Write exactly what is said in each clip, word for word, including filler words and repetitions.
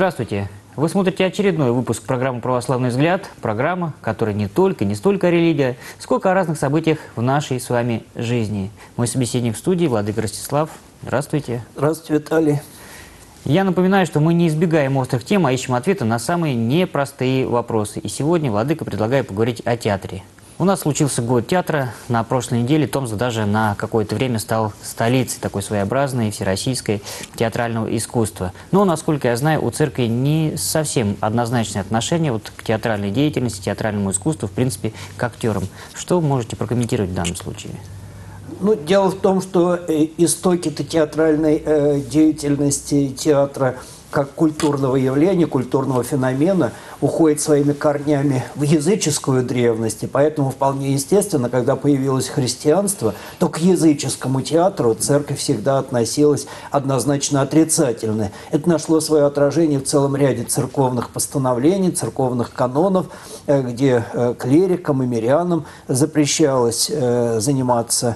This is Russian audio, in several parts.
Здравствуйте! Вы смотрите очередной выпуск программы «Православный взгляд». Программа, которая не только, не столько о религии, сколько о разных событиях в нашей с вами жизни. Мой собеседник в студии владыка Ростислав. Здравствуйте. Здравствуйте, Виталий. Я напоминаю, что мы не избегаем острых тем, а ищем ответы на самые непростые вопросы. И сегодня владыка предлагает поговорить о театре. У нас случился год театра. На прошлой неделе Томск даже на какое-то время стал столицей такой своеобразной всероссийской театрального искусства. Но, насколько я знаю, у церкви не совсем однозначное отношение вот к театральной деятельности, театральному искусству, в принципе, к актерам. Что вы можете прокомментировать в данном случае? Ну, дело в том, что истоки-то театральной э, деятельности театра как культурного явления, культурного феномена уходит своими корнями в языческую древность. И поэтому вполне естественно, когда появилось христианство, то к языческому театру церковь всегда относилась однозначно отрицательно. Это нашло свое отражение в целом ряде церковных постановлений, церковных канонов, где клирикам и мирянам запрещалось заниматься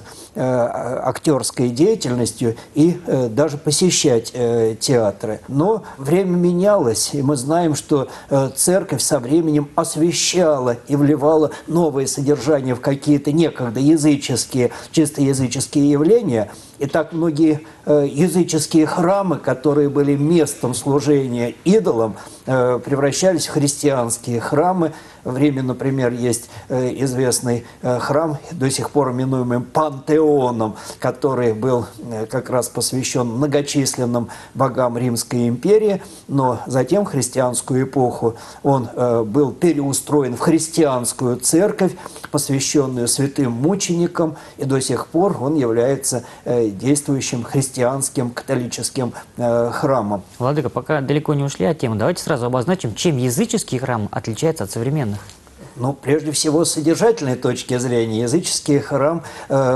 актерской деятельностью и даже посещать театры. Но время менялось, и мы знаем, что церковь со временем освещала и вливала новое содержание в какие-то некогда языческие, чисто языческие явления. И так многие э, языческие храмы, которые были местом служения идолам, э, превращались в христианские храмы. В Риме, например, есть э, известный э, храм, до сих пор именуемый Пантеоном, который был э, как раз посвящен многочисленным богам Римской империи, но затем в христианскую эпоху он э, был переустроен в христианскую церковь, посвященную святым мученикам, и до сих пор он является э, действующим христианским католическим э, храмом. Владыка, пока далеко не ушли от темы, давайте сразу обозначим, чем языческий храм отличается от современных. Ну, прежде всего, с содержательной точки зрения, языческий храм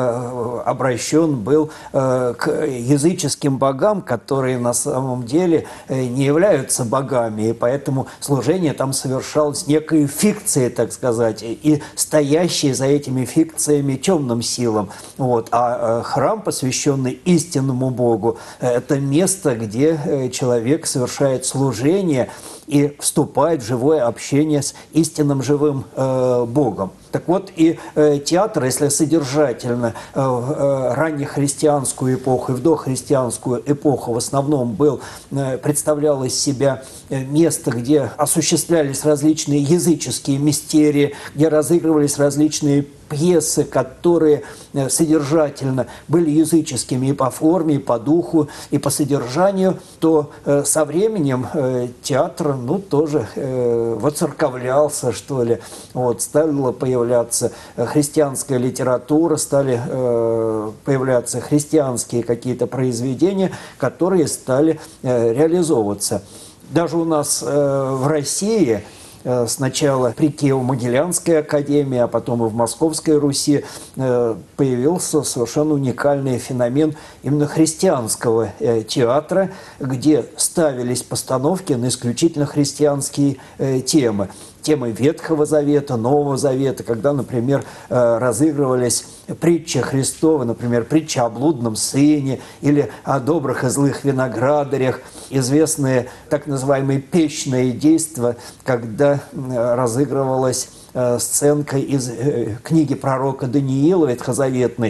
э, обращен был э, к языческим богам, которые на самом деле э, не являются богами, и поэтому служение там совершалось некой фикцией, так сказать, и стоящей за этими фикциями темным силам. Вот. А э, храм, посвященный истинному Богу, это место, где э, человек совершает служение и вступает в живое общение с истинным живым э, Богом. Так вот, и э, театр, если содержательно э, э, раннехристианскую эпоху и в дохристианскую эпоху в основном был, э, представлял из себя место, где осуществлялись различные языческие мистерии, где разыгрывались различные пьесы, которые э, содержательно были языческими и по форме, и по духу, и по содержанию, то э, со временем э, театр, ну, тоже э, воцерковлялся, что ли, вот, стало появляться появляться христианская литература, стали э, появляться христианские какие-то произведения, которые стали э, реализовываться. Даже у нас э, в России э, сначала при Киево-Могилянской академии, а потом и в Московской Руси э, появился совершенно уникальный феномен именно христианского э, театра, где ставились постановки на исключительно христианские э, темы. Темы Ветхого Завета, Нового Завета, когда, например, разыгрывались притчи Христовы, например, притча о блудном сыне или о добрых и злых виноградарях, известные так называемые печные действия, когда разыгрывалась сценка из книги пророка Даниила ветхозаветной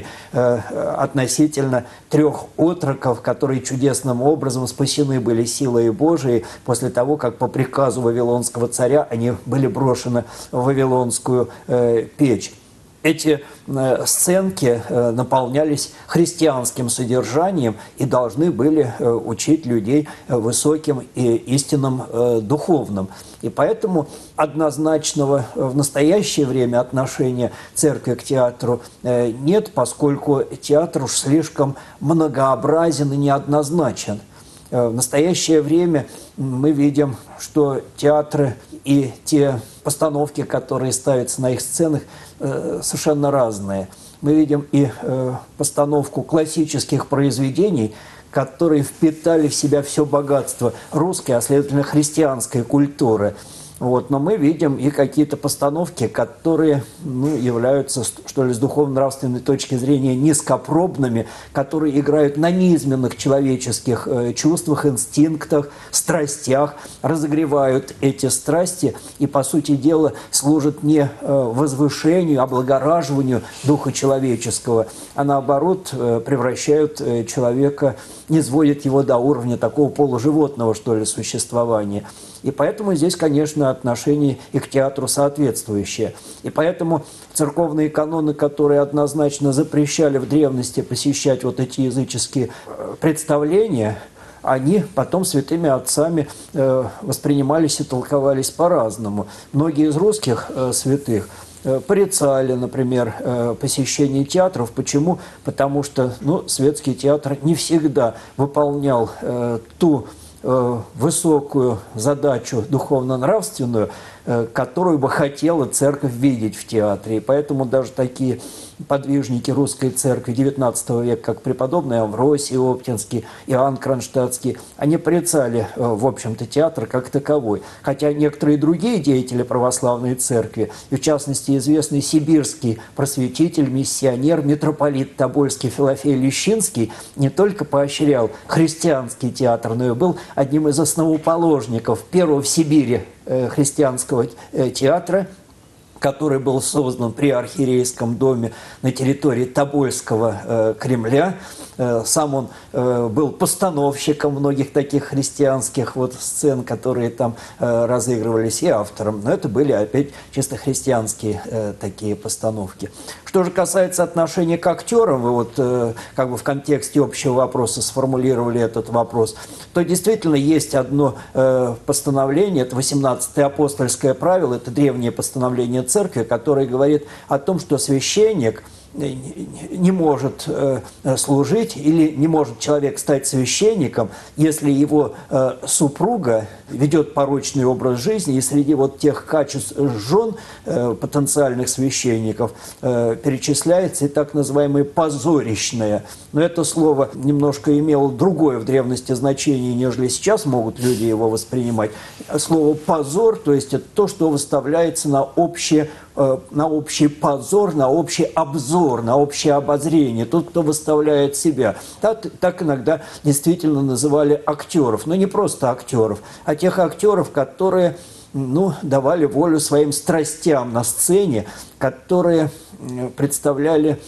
относительно трех отроков, которые чудесным образом спасены были силой Божией после того, как по приказу вавилонского царя они были брошены в вавилонскую печь. Эти э, сценки э, наполнялись христианским содержанием и должны были э, учить людей э, высоким и истинным э, духовным. И поэтому однозначного в настоящее время отношения церкви к театру э, нет, поскольку театр уж слишком многообразен и неоднозначен. В настоящее время мы видим, что театры и те постановки, которые ставятся на их сценах, совершенно разные. Мы видим и постановку классических произведений, которые впитали в себя все богатство русской, а следовательно христианской культуры. Вот, но мы видим и какие-то постановки, которые ну, являются, что ли, с духовно-нравственной точки зрения низкопробными, которые играют на низменных человеческих э, чувствах, инстинктах, страстях, разогревают эти страсти и, по сути дела, служат не э, возвышению, облагораживанию духа человеческого, а наоборот э, превращают э, человека, низводят его до уровня такого полуживотного, что ли, существования. И поэтому здесь, конечно, отношение и к театру соответствующее. И поэтому церковные каноны, которые однозначно запрещали в древности посещать вот эти языческие представления, они потом святыми отцами э, воспринимались и толковались по-разному. Многие из русских э, святых э, порицали, например, э, посещение театров. Почему? Потому что ну, светский театр не всегда выполнял э, ту высокую задачу духовно-нравственную, которую бы хотела церковь видеть в театре. И поэтому даже такие подвижники русской церкви девятнадцатого века, как преподобный Амвросий Оптинский, Иоанн Кронштадтский, они порицали, в общем-то, театр как таковой. Хотя некоторые другие деятели православной церкви, и в частности известный сибирский просветитель, миссионер, митрополит Тобольский Филофей Лещинский, не только поощрял христианский театр, но и был одним из основоположников первого в Сибири христианского театра, который был создан при архиерейском доме на территории Тобольского э, Кремля. Э, сам он э, был постановщиком многих таких христианских вот сцен, которые там э, разыгрывались, и автором. Но это были опять чисто христианские э, такие постановки. Что же касается отношения к актерам, вы вот э, как бы в контексте общего вопроса сформулировали этот вопрос, то действительно есть одно э, постановление, это восемнадцатое апостольское правило, это древнее постановление церкви, которое говорит о том, что священник не может служить или не может человек стать священником, если его супруга ведет порочный образ жизни, и среди вот тех качеств жен потенциальных священников перечисляется и так называемое позорищное. Но это слово немножко имело другое в древности значение, нежели сейчас могут люди его воспринимать. Слово «позор», то есть это то, что выставляется на общее на общий позор, на общий обзор, на общее обозрение. Тот, кто выставляет себя. Так, так иногда действительно называли актеров. Но не просто актеров, а тех актеров, которые ну, давали волю своим страстям на сцене, которые представляли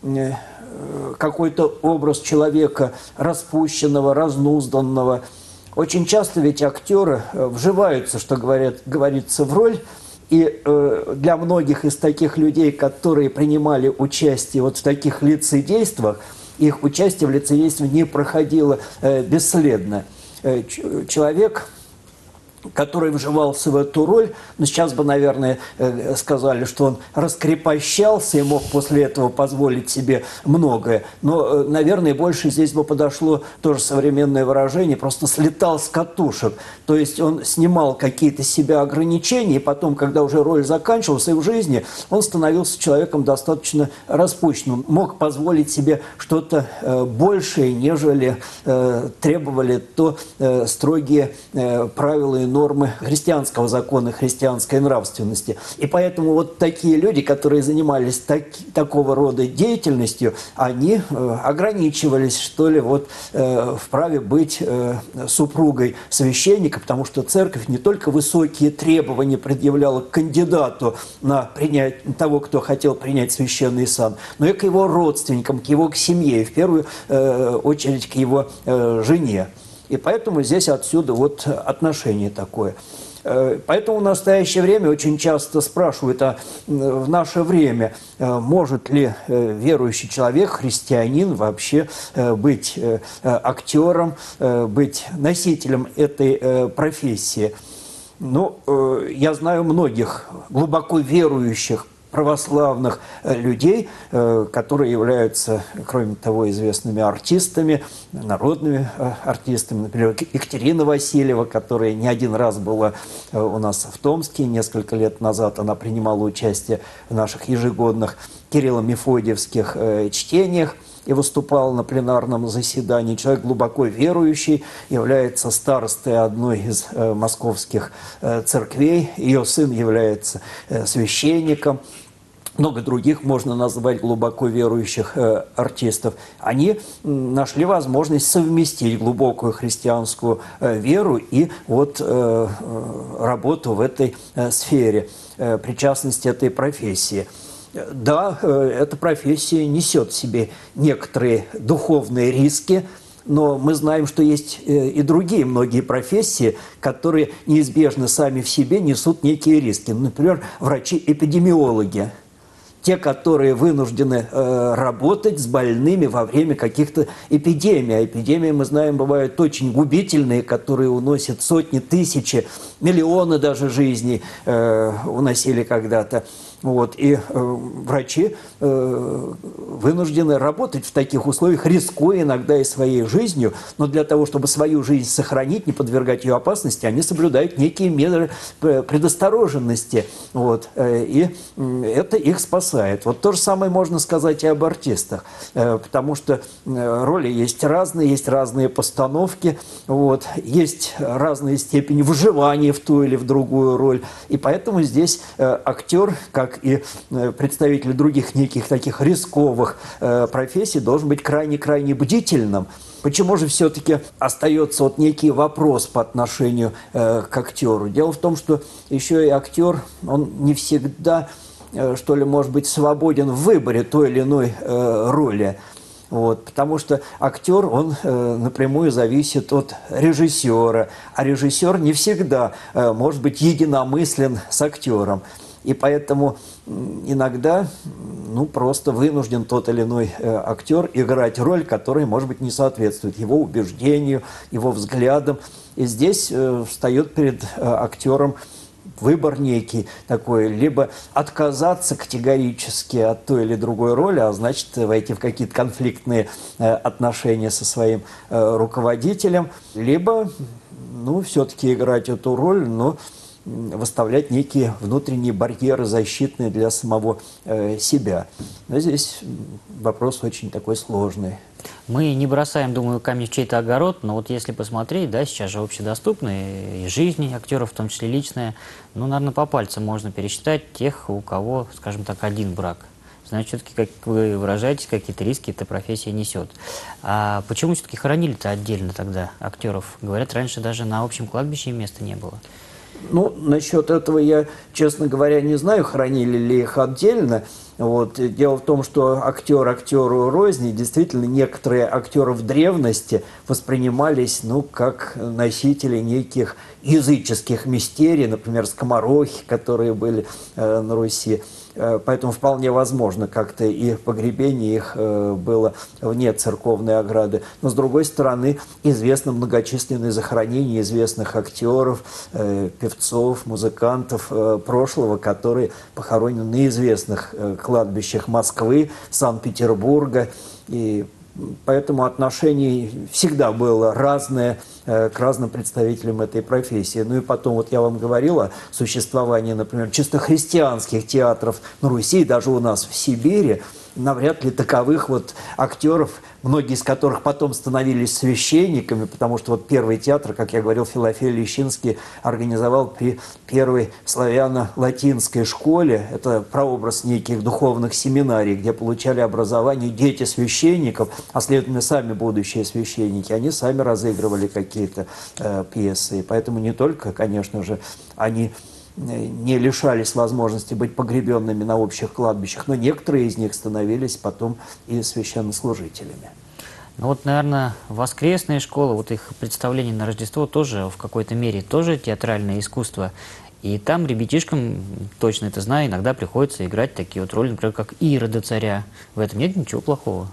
какой-то образ человека распущенного, разнузданного. Очень часто ведь актеры вживаются, что говорят, говорится, в роль. И э, для многих из таких людей, которые принимали участие вот в таких лицедействах, их участие в лицедействе не проходило э, бесследно. Э, человек, который вживался в эту роль, ну, сейчас бы, наверное, э, сказали, что он раскрепощался и мог после этого позволить себе многое. Но, э, наверное, больше здесь бы подошло тоже современное выражение, просто слетал с катушек. То есть он снимал какие-то себя ограничения, и потом, когда уже роль заканчивалась, и в жизни он становился человеком достаточно распущенным, мог позволить себе что-то э, большее, нежели э, требовали то э, строгие э, правила и нормы христианского закона, христианской нравственности. И поэтому вот такие люди, которые занимались так, такого рода деятельностью, они э, ограничивались, что ли, вот э, в праве быть э, супругой священника, потому что церковь не только высокие требования предъявляла к кандидату на принять, того, кто хотел принять священный сан, но и к его родственникам, к его к семье, и в первую э, очередь к его э, жене. И поэтому здесь отсюда вот отношение такое. Поэтому в настоящее время очень часто спрашивают, а в наше время может ли верующий человек, христианин вообще быть актером, быть носителем этой профессии? Ну, я знаю многих глубоко верующих православных людей, которые являются, кроме того, известными артистами, народными артистами. Например, Екатерина Васильева, которая не один раз была у нас в Томске, несколько лет назад она принимала участие в наших ежегодных кирилло-мефодиевских чтениях. и выступал на пленарном заседании. Человек глубоко верующий, является старостой одной из э, московских э, церквей. Ее сын является э, священником. Много других можно назвать глубоко верующих э, артистов. Они нашли возможность совместить глубокую христианскую э, веру и вот э, работу в этой э, сфере, э, причастность этой профессии. Да, эта профессия несет в себе некоторые духовные риски, но мы знаем, что есть и другие многие профессии, которые неизбежно сами в себе несут некие риски. Например, врачи-эпидемиологи. Те, которые вынуждены э, работать с больными во время каких-то эпидемий. А эпидемии, мы знаем, бывают очень губительные, которые уносят сотни, тысячи, миллионы даже жизней э, уносили когда-то. Вот. И э, врачи э, вынуждены работать в таких условиях, рискуя иногда и своей жизнью, но для того, чтобы свою жизнь сохранить, не подвергать ее опасности, они соблюдают некие меры предосторожности. Вот. И это их спасает. Вот то же самое можно сказать и об артистах, потому что роли есть разные, есть разные постановки, вот. Есть разная степень выживания в ту или в другую роль. И поэтому здесь актер, как и представители других неких таких рисковых э, профессий, должен быть крайне-крайне бдительным. Почему же все-таки остается вот некий вопрос по отношению э, к актеру? Дело в том, что еще и актер, он не всегда, э, что ли, может быть, свободен в выборе той или иной э, роли. Вот, потому что актер, он э, напрямую зависит от режиссера, а режиссер не всегда э, может быть единомыслен с актером. И поэтому иногда ну, просто вынужден тот или иной э, актер играть роль, которая, может быть, не соответствует его убеждению, его взглядам. И здесь э, встает перед э, актером выбор некий такой, либо отказаться категорически от той или другой роли, а значит, войти в какие-то конфликтные э, отношения со своим э, руководителем, либо ну, все-таки играть эту роль, но выставлять некие внутренние барьеры защитные для самого э, себя. Но здесь вопрос очень такой сложный. Мы не бросаем, думаю, камень в чей-то огород, но вот если посмотреть, да, сейчас же общедоступны и жизни актеров, в том числе личная, ну, наверное, по пальцам можно пересчитать тех, у кого, скажем так, один брак. Значит, все-таки, как вы выражаетесь, какие-то риски эта профессия несет. А почему все-таки хоронили-то отдельно тогда актеров? Говорят, раньше даже на общем кладбище места не было. Ну, насчет этого я, честно говоря, не знаю, хоронили ли их отдельно. Вот. Дело в том, что актер актеру рознь, действительно, некоторые актеры в древности воспринимались, ну, как носители неких языческих мистерий, например, скоморохи, которые были э, на Руси. Поэтому вполне возможно, как-то и погребение их было вне церковной ограды. Но, с другой стороны, известно многочисленные захоронения известных актеров, певцов, музыкантов прошлого, которые похоронены на известных кладбищах Москвы, Санкт-Петербурга. И поэтому отношение всегда было разное к разным представителям этой профессии. Ну и потом, вот я вам говорил о существовании, например, чисто христианских театров на Руси, даже у нас в Сибири, навряд ли таковых вот актеров, многие из которых потом становились священниками, потому что вот первый театр, как я говорил, Филофей Лещинский организовал при первой славяно-латинской школе. Это прообраз неких духовных семинарий, где получали образование дети священников, а следовательно, сами будущие священники. Они сами разыгрывали какие-то э, пьесы. И поэтому не только, конечно же, они не лишались возможности быть погребенными на общих кладбищах, но некоторые из них становились потом и священнослужителями. Ну вот, наверное, воскресные школы, вот их представление на Рождество тоже в какой-то мере тоже театральное искусство. И там ребятишкам, точно это знаю, иногда приходится играть такие вот роли, например, как Ирода царя. В этом нет ничего плохого.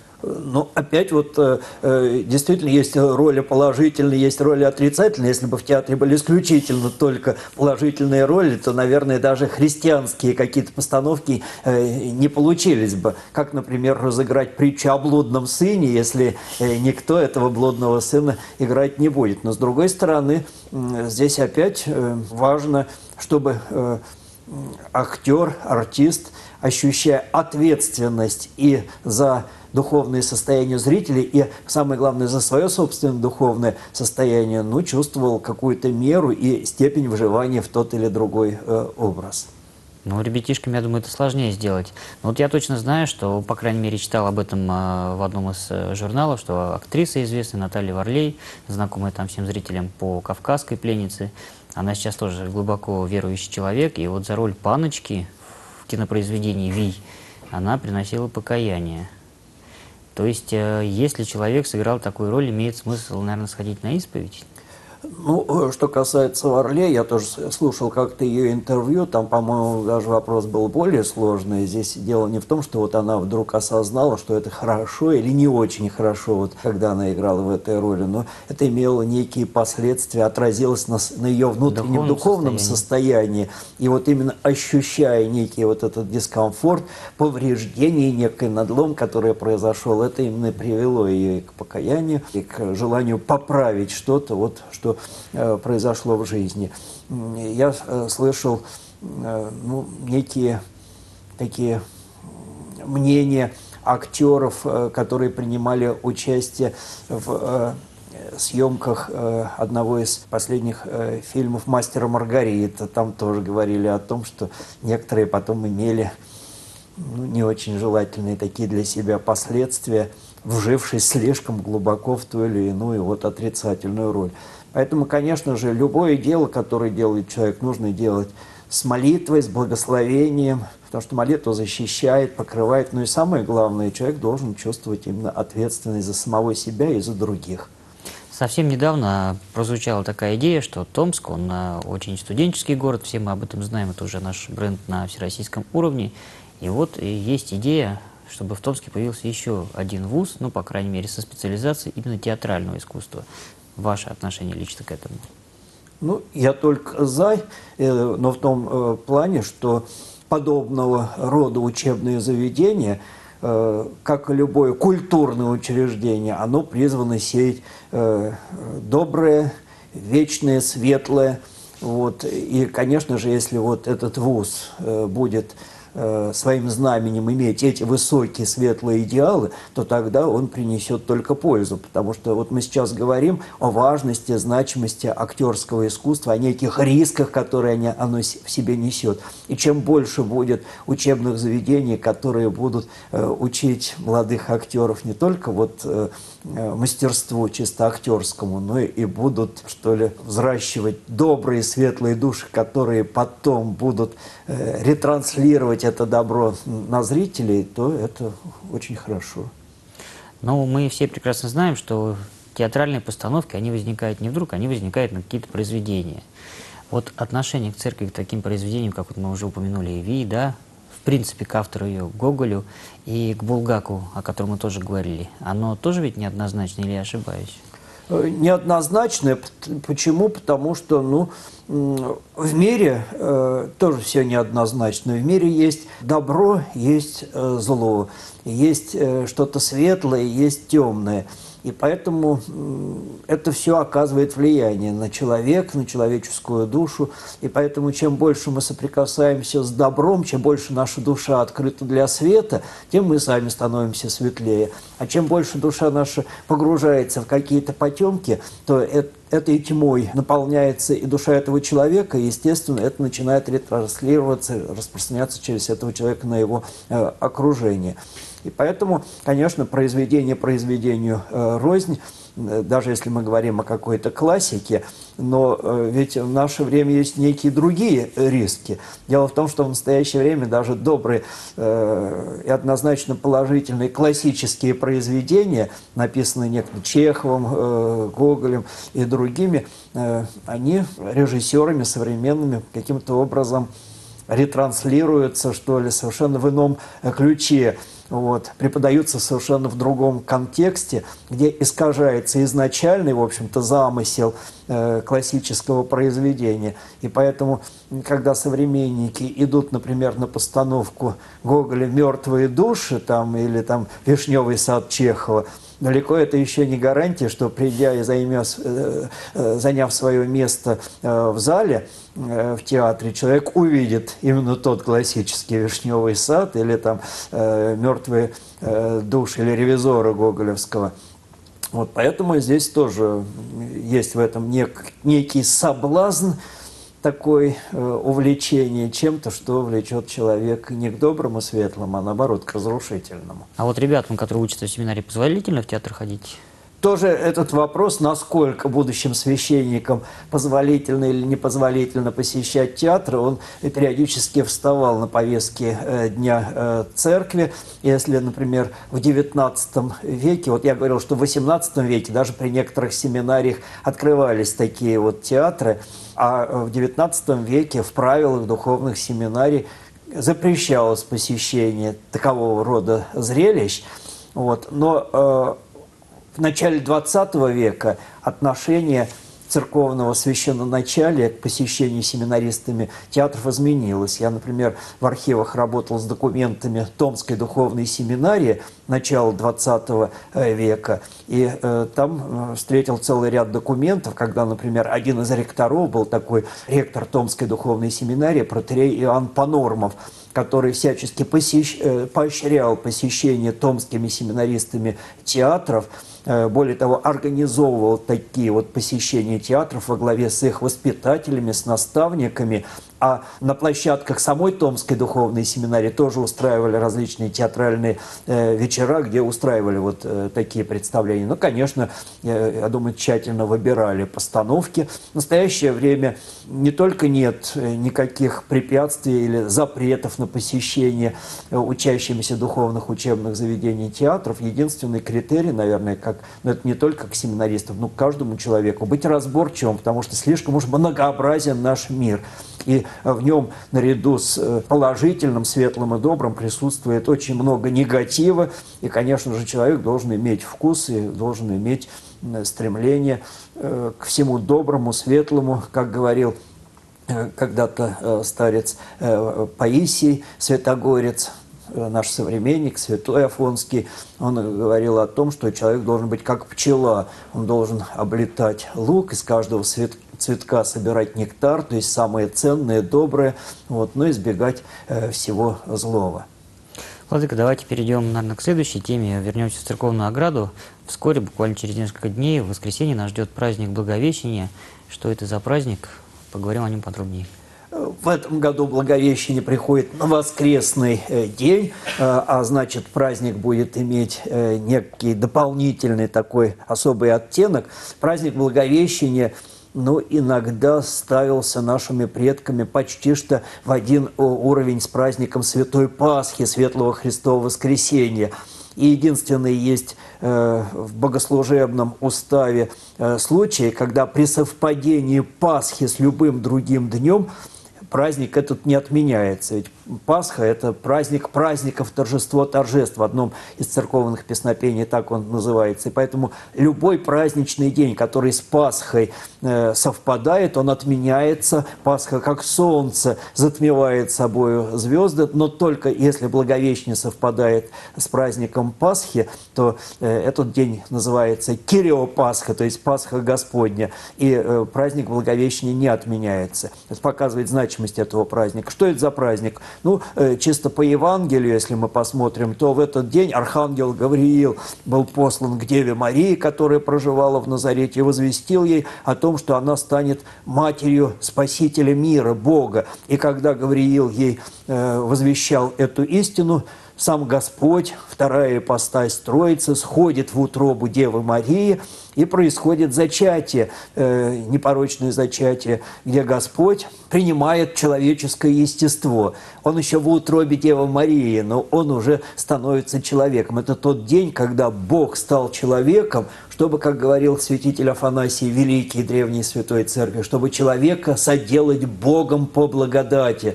Ну, опять вот э, действительно есть роли положительные, есть роли отрицательные. Если бы в театре были исключительно только положительные роли, то, наверное, даже христианские какие-то постановки э, не получились бы. Как, например, разыграть притчу о блудном сыне, если э, никто этого блудного сына играть не будет. Но, с другой стороны, э, здесь опять э, важно, чтобы э, актер, артист, ощущая ответственность и за духовное состояние зрителей, и, самое главное, за свое собственное духовное состояние, ну, чувствовал какую-то меру и степень вживания в тот или другой э, образ. Ну, ребятишкам, я думаю, это сложнее сделать. Но вот я точно знаю, что, по крайней мере, читал об этом э, в одном из э, журналов, что актриса известная Наталья Варлей, знакомая там всем зрителям по «Кавказской пленнице», она сейчас тоже глубоко верующий человек, и вот за роль паночки в кинопроизведении «Вий» она приносила покаяние. То есть, э, если человек сыграл такую роль, имеет смысл, наверное, сходить на исповедь? Ну, что касается Варлей, я тоже слушал как-то ее интервью, там, по-моему, даже вопрос был более сложный. Здесь дело не в том, что вот она вдруг осознала, что это хорошо или не очень хорошо, вот, когда она играла в этой роли, но это имело некие последствия, отразилось на, на ее внутреннем духовном, духовном состоянии. состоянии. И вот именно ощущая некий вот этот дискомфорт, повреждение, некий надлом, который произошел, это именно привело ее и к покаянию, и к желанию поправить что-то, вот, что произошло в жизни. Я слышал ну, некие такие мнения актеров, которые принимали участие в съемках одного из последних фильмов «Мастера Маргарита». Там тоже говорили о том, что некоторые потом имели ну, не очень желательные такие для себя последствия, вжившись слишком глубоко в ту или иную вот отрицательную роль. Поэтому, конечно же, любое дело, которое делает человек, нужно делать с молитвой, с благословением, потому что молитва защищает, покрывает. Но и самое главное, человек должен чувствовать именно ответственность за самого себя и за других. Совсем недавно прозвучала такая идея, что Томск, он очень студенческий город, все мы об этом знаем, это уже наш бренд на всероссийском уровне. И вот есть идея, чтобы в Томске появился еще один вуз, ну, по крайней мере, со специализацией именно театрального искусства. Ваше отношение лично к этому? Ну, я только за, но в том плане, что подобного рода учебные заведения, как и любое культурное учреждение, оно призвано сеять доброе, вечное, светлое. Вот. И, конечно же, если вот этот вуз будет своим знаменем иметь эти высокие светлые идеалы, то тогда он принесет только пользу. Потому что вот мы сейчас говорим о важности, значимости актерского искусства, о неких рисках, которые оно в себе несет. И чем больше будет учебных заведений, которые будут учить молодых актеров не только вот мастерству чисто актерскому, но и будут, что ли, взращивать добрые, светлые души, которые потом будут ретранслировать это добро на зрителей, то это очень хорошо. Но мы все прекрасно знаем, что театральные постановки, они возникают не вдруг, они возникают на какие-то произведения. Вот отношение к церкви, к таким произведениям, как вот мы уже упомянули, и Ви, да, в принципе, к автору ее, Гоголю, и к Булгаку, о котором мы тоже говорили, оно тоже ведь неоднозначно, или я ошибаюсь? Неоднозначное. Почему? Потому что ну, в мире э, тоже все неоднозначно. В мире есть добро, есть э, зло, есть э, что-то светлое, есть темное. И поэтому это все оказывает влияние на человека, на человеческую душу. И поэтому чем больше мы соприкасаемся с добром, чем больше наша душа открыта для света, тем мы сами становимся светлее. А чем больше душа наша погружается в какие-то потемки, то это этой тьмой наполняется и душа этого человека, и, естественно, это начинает ретранслироваться, распространяться через этого человека на его э, окружение. И поэтому, конечно, произведение произведению э, рознь, э, даже если мы говорим о какой-то классике, но э, ведь в наше время есть некие другие риски. Дело в том, что в настоящее время даже добрые э, и однозначно положительные классические произведения, написанные некогда Чеховым, э, Гоголем и другими, э, они режиссерами современными каким-то образом ретранслируются, что ли, совершенно в ином ключе. вот, преподаются совершенно в другом контексте, где искажается изначальный, в общем-то, замысел э, классического произведения. И поэтому, когда современники идут, например, на постановку Гоголя «Мертвые души» там, или там «Вишневый сад» Чехова, далеко это еще не гарантия, что, придя и займяв, заняв свое место в зале, в театре, человек увидит именно тот классический «Вишневый сад» или там «Мертвые души» или «Ревизора» гоголевского. Вот, поэтому здесь тоже есть в этом нек, некий соблазн, такое э, увлечение чем-то, что влечет человека не к доброму, светлому, а наоборот, к разрушительному. А вот ребятам, которые учатся в семинаре, позволительно в театр ходить? Тоже этот вопрос, насколько будущим священникам позволительно или непозволительно посещать театр, он периодически вставал на повестке э, Дня э, Церкви. Если, например, в девятнадцатом веке, вот я говорил, что в восемнадцатом веке даже при некоторых семинариях открывались такие вот театры, а в девятнадцатом веке в правилах духовных семинарий запрещалось посещение такового рода зрелищ. Вот. Но э, в начале двадцатого века отношение церковного священноначалия к посещению семинаристами театров изменилось. Я, например, в архивах работал с документами Томской духовной семинарии начала двадцатого века, и э, там встретил целый ряд документов, когда, например, один из ректоров был такой ректор Томской духовной семинарии, протоиерей Иоанн Панормов, который всячески посещ... поощрял посещение томскими семинаристами театров, более того, организовывал такие вот посещения театров во главе с их воспитателями, с наставниками, а на площадках самой Томской духовной семинарии тоже устраивали различные театральные э, вечера, где устраивали вот э, такие представления. Ну, конечно, э, я думаю, тщательно выбирали постановки. В настоящее время не только нет никаких препятствий или запретов на посещение э, учащимися духовных учебных заведений театров. Единственный критерий, наверное, как, ну, это не только к семинаристам, но к каждому человеку, быть разборчивым, потому что слишком уж многообразен наш мир. И в нем наряду с положительным, светлым и добрым присутствует очень много негатива. И, конечно же, человек должен иметь вкус и должен иметь стремление к всему доброму, светлому, как говорил когда-то старец Паисий Святогорец, наш современник, святой Афонский, он говорил о том, что человек должен быть как пчела. Он должен облетать луг, из каждого цветка собирать нектар, то есть самое ценное, доброе, вот, но избегать э, всего злого. Владыка, давайте перейдем, наверное, к следующей теме. Вернемся в церковную ограду. Вскоре, буквально через несколько дней, в воскресенье нас ждет праздник Благовещения. Что это за праздник? Поговорим о нем подробнее. В этом году Благовещение приходит на воскресный день, а значит, праздник будет иметь некий дополнительный такой особый оттенок. Праздник Благовещения, ну, иногда ставился нашими предками почти что в один уровень с праздником Святой Пасхи, Светлого Христового Воскресения. И единственный есть э, в богослужебном уставе э, случай, когда при совпадении Пасхи с любым другим днем праздник этот не отменяется. Ведь Пасха – это праздник праздников, торжество торжеств. В одном из церковных песнопений так он называется. И поэтому любой праздничный день, который с Пасхой э, совпадает, он отменяется. Пасха, как солнце, затмевает собою звезды. Но только если Благовещение совпадает с праздником Пасхи, то э, этот день называется Кирио Пасха, то есть Пасха Господня. И э, праздник Благовещения не отменяется. Это показывает значимость этого праздника. Что это за праздник? Ну, чисто по Евангелию, если мы посмотрим, то в этот день архангел Гавриил был послан к Деве Марии, которая проживала в Назарете, и возвестил ей о том, что она станет матерью Спасителя мира, Бога. И когда Гавриил ей э, возвещал эту истину, сам Господь, вторая ипостась Троицы, сходит в утробу Девы Марии, и происходит зачатие, э, непорочное зачатие, где Господь принимает человеческое естество. Он еще в утробе Девы Марии, но он уже становится человеком. Это тот день, когда Бог стал человеком, чтобы, как говорил святитель Афанасий, великий древней Святой Церкви, чтобы человека соделать Богом по благодати.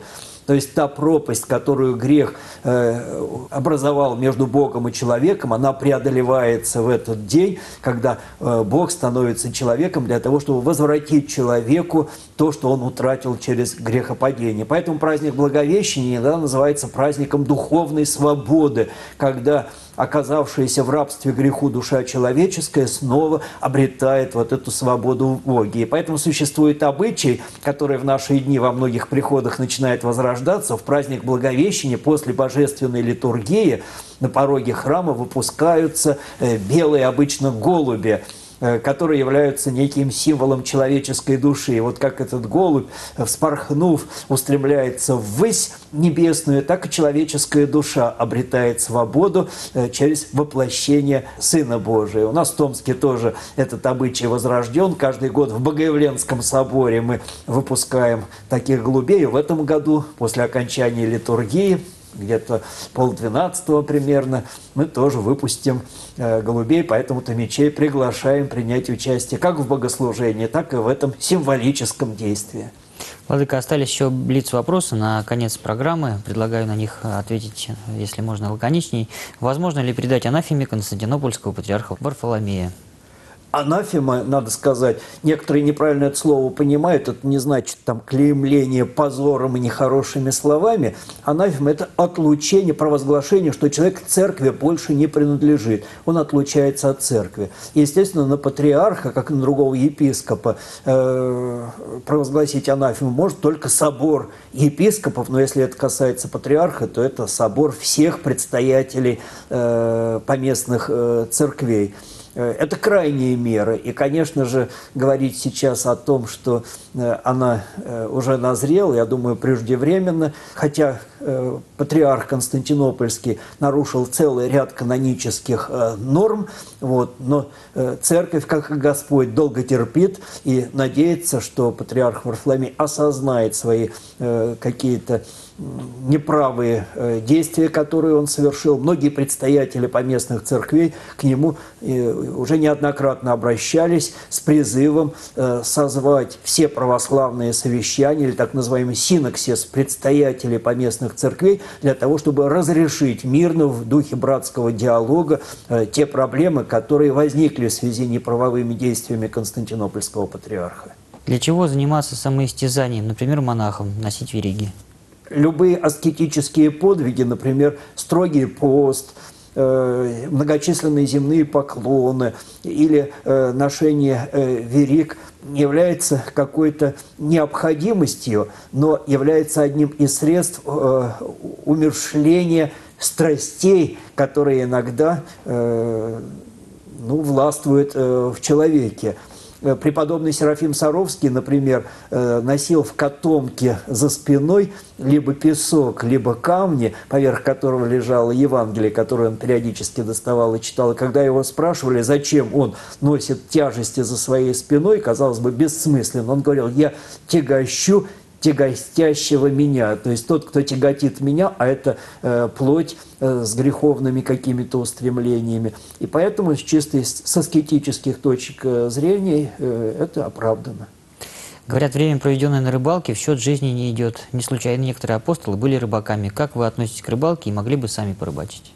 То есть та пропасть, которую грех э, образовал между Богом и человеком, она преодолевается в этот день, когда э, Бог становится человеком для того, чтобы возвратить человеку то, что он утратил через грехопадение. Поэтому праздник Благовещения иногда называется праздником духовной свободы, когда оказавшаяся в рабстве греху душа человеческая снова обретает вот эту свободу в Боге. И поэтому существует обычай, который в наши дни во многих приходах начинает возрождаться. В праздник Благовещения после божественной литургии на пороге храма выпускаются белые обычно голуби, которые являются неким символом человеческой души. И вот как этот голубь, вспорхнув, устремляется ввысь небесную, так и человеческая душа обретает свободу через воплощение Сына Божия. У нас в Томске тоже этот обычай возрожден. Каждый год в Богоявленском соборе мы выпускаем таких голубей. В этом году, после окончания литургии, где-то полдвенадцатого примерно, мы тоже выпустим э, голубей, поэтому томичей приглашаем принять участие как в богослужении, так и в этом символическом действии. Владыка, остались еще блиц-вопросы на конец программы. Предлагаю на них ответить, если можно, лаконичней. Возможно ли передать анафеме Константинопольского патриарха Варфоломея? Анафема, надо сказать, некоторые неправильно это слово понимают, это не значит там клеймление позором и нехорошими словами. Анафема – это отлучение, провозглашение, что человек к церкви больше не принадлежит, он отлучается от церкви. Естественно, на патриарха, как и на другого епископа, э, провозгласить анафему может только собор епископов, но если это касается патриарха, то это собор всех предстоятелей э, поместных э, церквей. Это крайние меры. И, конечно же, говорить сейчас о том, что она уже назрела, я думаю, преждевременно, хотя патриарх Константинопольский нарушил целый ряд канонических норм, вот, но церковь, как и Господь, долго терпит и надеется, что патриарх Варфоломей осознает свои какие-то неправые действия, которые он совершил. Многие предстоятели поместных церквей к нему уже неоднократно обращались с призывом созвать все православные совещания, или так называемый синоксис предстоятелей поместных церквей, для того, чтобы разрешить мирно в духе братского диалога те проблемы, которые возникли в связи с неправовыми действиями Константинопольского патриарха. Для чего заниматься самоистязанием, например, монахом, носить вериги? Любые аскетические подвиги, например, строгий пост, э, многочисленные земные поклоны или э, ношение э, вериг является какой-то необходимостью, но является одним из средств э, умерщвления страстей, которые иногда э, ну, властвуют э, в человеке. Преподобный Серафим Саровский, например, носил в котомке за спиной либо песок, либо камни, поверх которого лежало Евангелие, которое он периодически доставал и читал. И когда его спрашивали, зачем он носит тяжести за своей спиной, казалось бы, бессмысленно, он говорил: «Я тягощу тягостящего меня», то есть тот, кто тяготит меня, а это э, плоть э, с греховными какими-то устремлениями. И поэтому с чисто с аскетических точек э, зрения э, это оправдано. Говорят, время, проведенное на рыбалке, в счет жизни не идет. Не случайно некоторые апостолы были рыбаками. Как вы относитесь к рыбалке и могли бы сами порыбачить?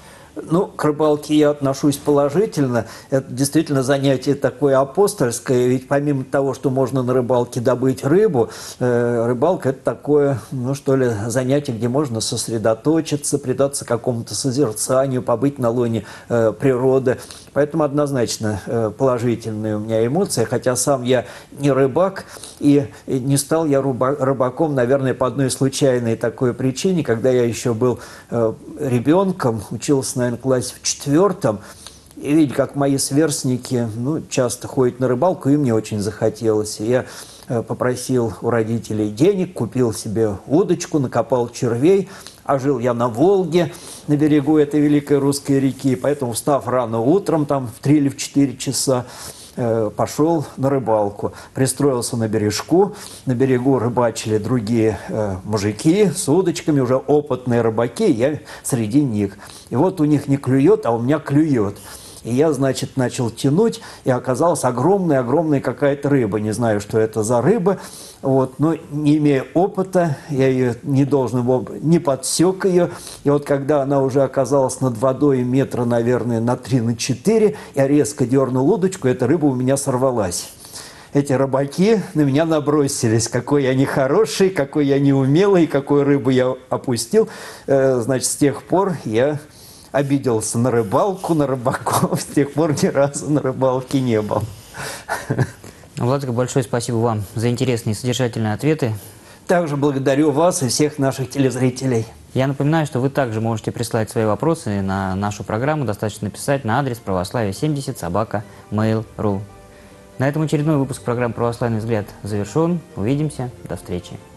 Ну, к рыбалке я отношусь положительно. Это действительно занятие такое апостольское. Ведь помимо того, что можно на рыбалке добыть рыбу, э, рыбалка – это такое, ну что ли, занятие, где можно сосредоточиться, предаться какому-то созерцанию, побыть на лоне э, природы. Поэтому однозначно э, положительные у меня эмоции. Хотя сам я не рыбак, и не стал я рыба, рыбаком, наверное, по одной случайной такой причине. Когда я еще был э, ребенком, учился, наверное, в классе в четвертом, и видя, как мои сверстники ну, часто ходят на рыбалку, и мне очень захотелось. И я э, попросил у родителей денег, купил себе удочку, накопал червей. А жил я на Волге, на берегу этой великой русской реки, поэтому, встав рано утром, там в три или в четыре часа, э, пошел на рыбалку. Пристроился на бережку, на берегу рыбачили другие э, мужики с удочками, уже опытные рыбаки, я среди них. И вот у них не клюет, а у меня клюет. И я, значит, начал тянуть, и оказалась огромная-огромная какая-то рыба. Не знаю, что это за рыба. Вот, но не имея опыта, я ее не должен был, не подсек ее. И вот когда она уже оказалась над водой метра, наверное, на три, на четыре, я резко дернул удочку, эта рыба у меня сорвалась. Эти рыбаки на меня набросились, какой я нехороший, какой я неумелый, какую рыбу я опустил. Значит, с тех пор я обиделся на рыбалку, на рыбаков, с тех пор ни разу на рыбалке не был. Владыка, большое спасибо вам за интересные и содержательные ответы. Также благодарю вас и всех наших телезрителей. Я напоминаю, что вы также можете прислать свои вопросы на нашу программу. Достаточно написать на адрес православие семьдесят собака мейл точка ру. На этом очередной выпуск программы «Православный взгляд» завершен. Увидимся. До встречи.